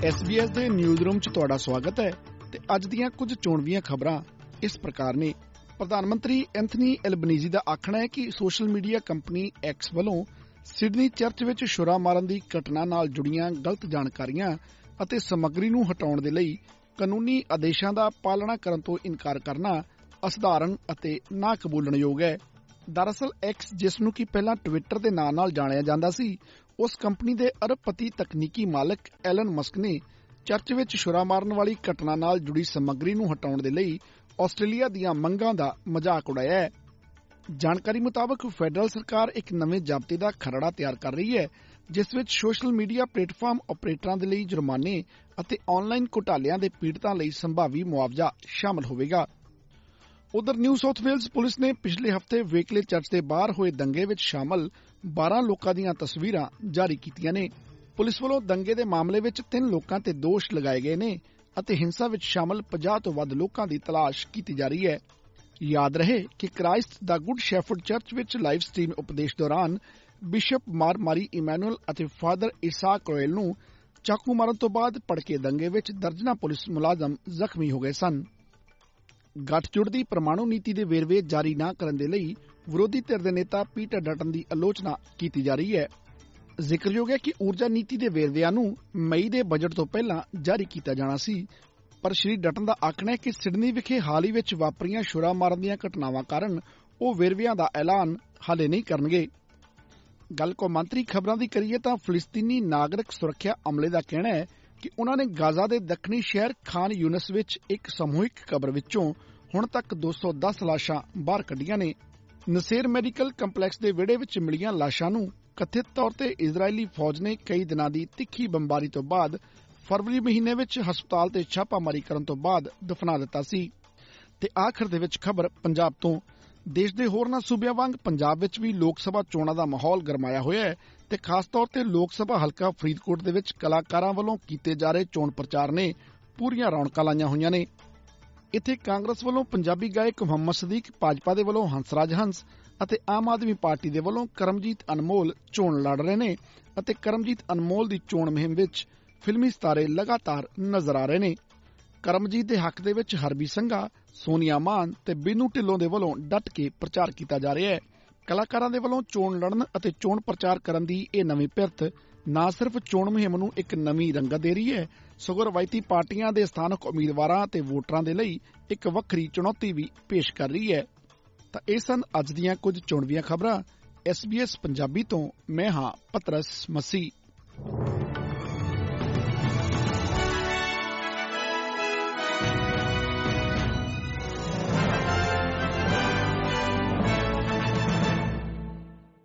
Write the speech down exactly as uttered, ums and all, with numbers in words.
S B S ਦੇ newsroom 'ਚ ਤੁਹਾਡਾ ਸਵਾਗਤ ਹੈ ਤੇ ਅੱਜ ਦੀਆਂ ਕੁਝ ਚੋਣਵੀਆਂ ਖਬਰਾਂ ਇਸ ਪ੍ਰਕਾਰ ਨੇ। ਪ੍ਰਧਾਨ ਮੰਤਰੀ ਐਂਥਨੀ ਐਲਬਨੀਜ਼ੀ ਦਾ ਆਖਣਾ ਹੈ ਕਿ ਸੋਸ਼ਲ ਮੀਡੀਆ ਕੰਪਨੀ ਐਕਸ ਵੱਲੋਂ ਸਿਡਨੀ ਚਰਚ ਵਿੱਚ ਛੁਰਾ ਮਾਰਨ ਦੀ ਘਟਨਾ ਨਾਲ ਜੁੜੀਆਂ ਗਲਤ ਜਾਣਕਾਰੀਆਂ ਅਤੇ ਸਮੱਗਰੀ ਨੂੰ ਹਟਾਉਣ ਦੇ ਲਈ ਕਾਨੂੰਨੀ ਆਦੇਸ਼ਾਂ ਦਾ ਪਾਲਣਾ ਕਰਨ ਤੋਂ ਇਨਕਾਰ ਕਰਨਾ ਅਸਧਾਰਨ ਅਤੇ ਨਾ ਕਬੂਲਣਯੋਗ ਹੈ। ਦਰਅਸਲ ਐਕਸ, ਜਿਸ ਨੂੰ ਕਿ ਪਹਿਲਾਂ ਟਵਿੱਟਰ ਦੇ ਨਾਂ ਨਾਲ ਜਾਣਿਆ ਜਾਂਦਾ ਸੀ, ਉਸ ਕੰਪਨੀ ਦੇ ਅਰਬਪਤੀ ਤਕਨੀਕੀ ਮਾਲਕ ਐਲਨ ਮਸਕ ਨੇ ਚਰਚ ਵਿੱਚ ਛੁਰਾ ਮਾਰਨ ਵਾਲੀ ਘਟਨਾ ਨਾਲ ਜੁੜੀ ਸਮੱਗਰੀ ਨੂੰ ਹਟਾਉਣ ਦੇ ਲਈ ਆਸਟ੍ਰੇਲੀਆ ਦੀਆਂ ਮੰਗਾਂ ਦਾ ਮਜ਼ਾਕ ਉਡਾਇਆ ਹੈ। ਜਾਣਕਾਰੀ ਮੁਤਾਬਕ ਫੈਡਰਲ ਸਰਕਾਰ ਇੱਕ ਨਵੇਂ ਜ਼ਾਬਤੇ ਦਾ ਖਰੜਾ ਤਿਆਰ ਕਰ ਰਹੀ ਹੈ, ਜਿਸ ਵਿੱਚ ਸੋਸ਼ਲ ਮੀਡੀਆ ਪਲੇਟਫਾਰਮ ਆਪਰੇਟਰਾਂ ਦੇ ਲਈ ਜੁਰਮਾਨੇ ਅਤੇ ਆਨਲਾਈਨ ਘੁਟਾਲਿਆਂ ਦੇ ਪੀੜਤਾਂ ਲਈ ਸੰਭਾਵੀ ਮੁਆਵਜ਼ਾ ਸ਼ਾਮਲ ਹੋਵੇਗਾ। ਉਧਰ ਨਿਊ ਸਾਊਥ ਵੇਲਜ਼ ਪੁਲਿਸ ਨੇ ਪਿਛਲੇ ਹਫ਼ਤੇ ਵੇਕਲੇ ਚਰਚ ਦੇ ਬਾਹਰ ਹੋਏ ਦੰਗੇ ਵਿੱਚ ਸ਼ਾਮਲ ਬਾਰਾਂ ਲੋਕਾਂ ਦੀਆਂ ਤਸਵੀਰਾਂ ਜਾਰੀ ਕੀਤੀਆਂ ਨੇ। ਪੁਲਿਸ ਵੱਲੋਂ ਦੰਗੇ ਦੇ ਮਾਮਲੇ ਵਿੱਚ ਤਿੰਨ ਲੋਕਾਂ ਤੇ ਦੋਸ਼ ਲਗਾਏ ਗਏ ਨੇ ਅਤੇ ਹਿੰਸਾ ਵਿੱਚ ਸ਼ਾਮਲ ਪੰਜਾਹ ਤੋਂ ਵੱਧ ਲੋਕਾਂ ਦੀ ਤਲਾਸ਼ ਕੀਤੀ ਜਾ ਰਹੀ ਹੈ। ਯਾਦ ਰਹੇ ਕਿ ਕ੍ਰਾਈਸਟ ਦਾ ਗੁੱਡ ਸ਼ੈਫਰਡ ਚਰਚ ਵਿੱਚ ਲਾਈਵ ਸਟ੍ਰੀਮ ਉਪਦੇਸ਼ ਦੌਰਾਨ ਬਿਸ਼ਪ ਮਾਰ ਮਾਰੀ ਇਮੈਨੂਅਲ ਅਤੇ ਫਾਦਰ ਇਸਾਕ ਰੋਇਲ ਨੂੰ ਚਾਕੂ ਮਾਰਨ ਤੋਂ ਬਾਅਦ ਭੜਕੇ ਦੰਗੇ ਵਿੱਚ ਦਰਜਨਾਂ ਪੁਲਿਸ ਮੁਲਾਜ਼ਮ ਜ਼ਖਮੀ ਹੋ ਗਏ ਸਨ। ਗੱਠਜੋੜ ਦੀ ਪ੍ਰਮਾਣੂ ਨੀਤੀ ਦੇ ਵੇਰਵੇ ਜਾਰੀ ਨਾ ਕਰਨ ਦੇ ਲਈ ਵਿਰੋਧੀ ਧਿਰ ਦੇ ਨੇਤਾ ਪੀਟਰ ਡਟਨ ਦੀ ਆਲੋਚਨਾ ਕੀਤੀ ਜਾ ਰਹੀ ਹੈ। ਜ਼ਿਕਰਯੋਗ ਹੈ ਕਿ ਊਰਜਾ ਨੀਤੀ ਦੇ ਵੇਰਵਿਆਂ ਨੂੰ ਮਈ ਦੇ ਬਜਟ ਤੋਂ ਪਹਿਲਾਂ ਜਾਰੀ ਕੀਤਾ ਜਾਣਾ ਸੀ, ਪਰ ਸ਼੍ਰੀ ਡਟਨ ਦਾ ਆਖਣਾ ਹੈ ਕਿ ਸਿਡਨੀ ਵਿਖੇ ਹਾਲ ਹੀ ਵਿੱਚ ਵਾਪਰੀਆਂ ਛੁਰਾ ਮਾਰਨ ਦੀਆਂ ਘਟਨਾਵਾਂ ਕਾਰਨ ਉਹ ਵੇਰਵਿਆਂ ਦਾ ਐਲਾਨ ਹਾਲੇ ਨਹੀਂ ਕਰਨਗੇ। ਗੱਲ ਕੌਮਾਂਤਰੀ ਖਬਰਾਂ ਦੀ ਕਰੀਏ ਤਾਂ ਫਿਲਿਸਤੀਨੀ ਨਾਗਰਿਕ ਸੁਰੱਖਿਆ ਅਮਲੇ ਦਾ ਕਹਿਣਾ ਹੈ ਕਿ ਉਨ੍ਹਾਂ ਨੇ ਗਾਜ਼ਾ ਦੇ ਦੱਖਣੀ ਸ਼ਹਿਰ ਖਾਨ ਯੂਨਸ ਵਿੱਚ ਇੱਕ ਸਮੂਹਿਕ ਕਬਰ ਵਿੱਚੋਂ ਹੁਣ ਤੱਕ ਦੋ ਸੌ ਦਸ ਲਾਸ਼ਾਂ ਬਾਹਰ ਕੱਢੀਆਂ ਨੇ। ਨਸੇਰ ਮੈਡੀਕਲ ਕੰਪਲੈਕਸ ਦੇ ਵਿਹੜੇ ਵਿੱਚ ਮਿਲੀਆਂ ਲਾਸ਼ਾਂ ਨੂੰ ਕਥਿਤ ਤੌਰ ਤੇ ਇਜ਼ਰਾਈਲੀ ਫੌਜ ਨੇ ਕਈ ਦਿਨਾਂ ਦੀ ਤਿੱਖੀ ਬੰਬਾਰੀ ਤੋਂ ਬਾਅਦ ਫਰਵਰੀ ਮਹੀਨੇ ਵਿੱਚ ਹਸਪਤਾਲ ਤੇ ਛਾਪਾਮਾਰੀ ਕਰਨ ਤੋਂ ਬਾਅਦ ਦਫਨਾ ਦਿੱਤਾ ਸੀ। ਤੇ ਆਖਰ ਦੇ ਵਿੱਚ ਖਬਰ ਪੰਜਾਬ ਤੋਂ। ਦੇਸ਼ ਦੇ ਹੋਰਨਾਂ ਸੂਬਿਆਂ ਵਾਂਗ ਪੰਜਾਬ ਵਿੱਚ ਵੀ ਲੋਕ ਸਭਾ ਚੋਣਾਂ ਦਾ ਮਾਹੌਲ ਗਰਮਾਇਆ ਹੋਇਆ ਹੈ ਤੇ ਖਾਸ ਤੌਰ ਤੇ ਲੋਕ ਸਭਾ ਹਲਕਾ ਫਰੀਦਕੋਟ ਦੇ ਵਿੱਚ ਕਲਾਕਾਰਾਂ ਵੱਲੋਂ ਕੀਤੇ ਜਾ ਰਹੇ ਚੋਣ ਪ੍ਰਚਾਰ ਨੇ ਪੂਰੀਆਂ ਰੌਣਕਾਂ ਲਾਈਆਂ ਹੋਈਆਂ ਨੇ। ਇੱਥੇ ਕਾਂਗਰਸ ਵੱਲੋਂ ਪੰਜਾਬੀ ਗਾਇਕ ਮੁਹੰਮਦ ਸਦੀਕ, ਭਾਜਪਾ ਦੇ ਵੱਲੋਂ ਹੰਸਰਾਜ ਹੰਸ ਅਤੇ ਆਮ ਆਦਮੀ ਪਾਰਟੀ ਦੇ ਵੱਲੋਂ ਕਰਮਜੀਤ ਅਨਮੋਲ ਚੋਣ ਲੜ ਰਹੇ ਨੇ ਅਤੇ ਕਰਮਜੀਤ ਅਨਮੋਲ ਦੀ ਚੋਣ ਮੁਹਿੰਮ ਵਿੱਚ ਫਿਲਮੀ ਸਿਤਾਰੇ ਲਗਾਤਾਰ ਨਜ਼ਰ ਆ ਰਹੇ ਨੇ। ਕਰਮਜੀਤ ਦੇ ਹੱਕ ਦੇ ਵਿੱਚ ਹਰਬੀ ਸੰਘਾ, ਸੋਨੀਆ ਮਾਨ ਤੇ ਬੀਨੂ ਢਿੱਲੋਂ ਦੇ ਵੱਲੋਂ ਡਟ ਕੇ ਪ੍ਰਚਾਰ ਕੀਤਾ ਜਾ ਰਿਹਾ ਹੈ। ਕਲਾਕਾਰਾਂ ਦੇ ਵੱਲੋਂ ਚੋਣ ਲੜਨ ਅਤੇ ਚੋਣ ਪ੍ਰਚਾਰ ਕਰਨ ਦੀ ਇਹ ਨਵੀਂ ਪਿਰਤ ਨਾ ਸਿਰਫ ਚੋਣ ਮੁਹਿੰਮ ਨੂੰ ਇੱਕ ਨਵੀਂ ਰੰਗਤ ਦੇ ਰਹੀ ਹੈ, ਸਗੋਂ ਰਵਾਇਤੀ ਪਾਰਟੀਆਂ ਦੇ ਸਥਾਨਕ ਉਮੀਦਵਾਰਾਂ ਤੇ ਵੋਟਰਾਂ ਦੇ ਲਈ ਇੱਕ ਵੱਖਰੀ ਚੁਣੌਤੀ ਵੀ ਪੇਸ਼ ਕਰ ਰਹੀ ਹੈ। ਤਾਂ ਇਹ ਸਨ ਅੱਜ ਦੀਆਂ ਕੁਝ ਚੋਣਵੀਆਂ ਖਬਰਾਂ। ਐਸ ਬੀ ਐਸ ਪੰਜਾਬੀ ਤੋਂ ਮੈਂ ਹਾਂ ਪਤਰਸ ਮਸੀਹ।